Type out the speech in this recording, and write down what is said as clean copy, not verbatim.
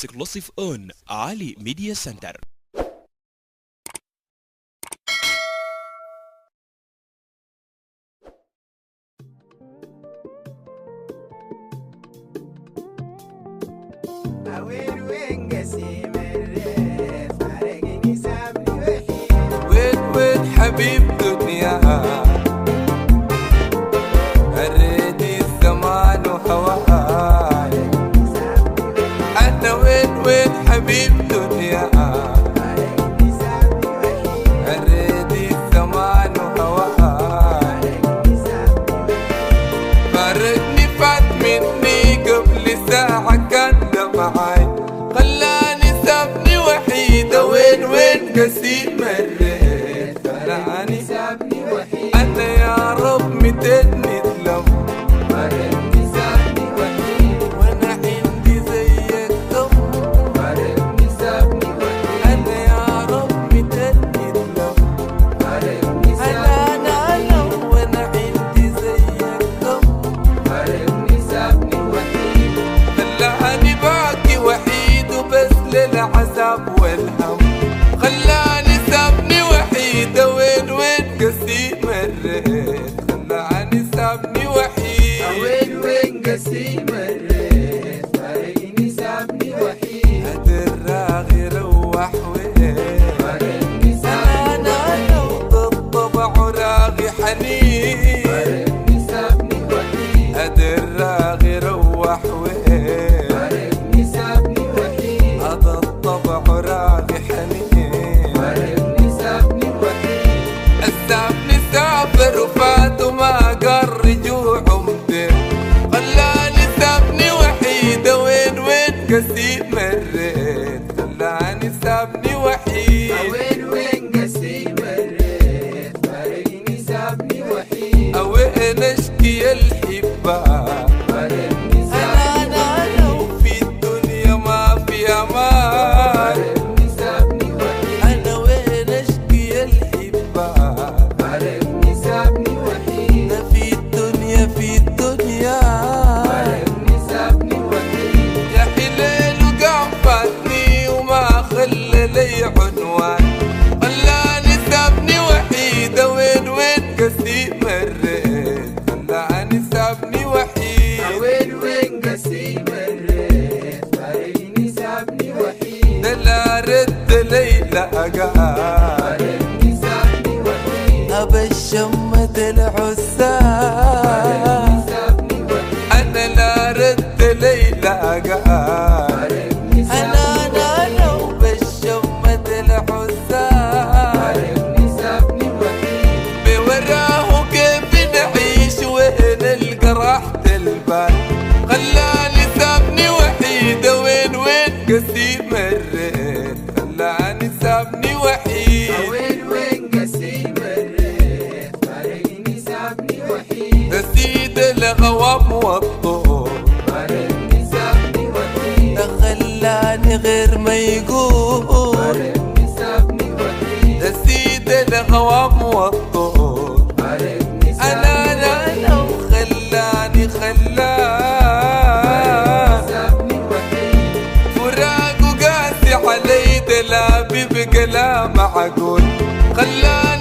exclusive on Ali Media Center. وين حبيب دنيا أريد الزمان وهواي أنا وين حبيب دنيا أريد الزمان وهواي فارقني فات مني قبل ساعة كان معاي خلاني سابني وحيدة وين قسيم مريت خلاني سابني وحيدة أنا يا رب متني تلم فارقني سابني وحيدة وأنا عندي زيك كم فارقني سابني وحيدة أنا يا رب متني تلم فارقني سابني وحيدة وأنا عندي زيك كم فارقني سابني وحيدة خلاني باقي وحيد وبس للعذاب والهم خلاني سابني وحيدة وين قسيم مريت خلاني سابني وحيد وين قسيم مريت فارقني سابني وحيد الراغي روح وين فارقني سابني وحيد بالطبع راغي حنين فارقني سابني وحيد الراغي روح وين فارقني سابني وحيد هذا الطبع راغي حنين فارقني سابني وحيد السابني سافر وفات وما قال رجوع عمده خلاني سابني وحيدة وين قسيم مريت خلاني سابني وحيد وين قسيم مريت فارقني سابني وحيد وين اشكي الحبة فارقني سابني وحيد وفي الدنيا ما في امان فارقني سابني وحيد انا وين اشكي الحبة فارقني سابني وحيد في الدنيا فارقني سابني وحيد يا حليل وقام فاتني وما خلى لي عنوان خلاني سابني وحيدة وين قسيم مريت خلاني سابني وحيد وين قسيم مريت فارقني سابني وحيد لا رد لي لقى فارقني سابني وحيد أبا الشمة العسال فارقني سابني وحيد أنا لا رد لي لقى فارقني سابني أنا وبالشمة العسال فارقني سابني وحيد بوراه كيف نعيش وين القرح البال خلاني سابني وحيدة وين قسيم مريت خلاني سابني وحيد وين قسيم مريت فارقني سابني وحيد سيد الغوام والطول فارقني سابني وحيد خلاني غير ما يقول فارقني سابني وحيد سيد الغوام والطول فارقني سابني أنا وخلاني سابني وحيد فراق وقاسي علي دلابي بقلا معقول خلاني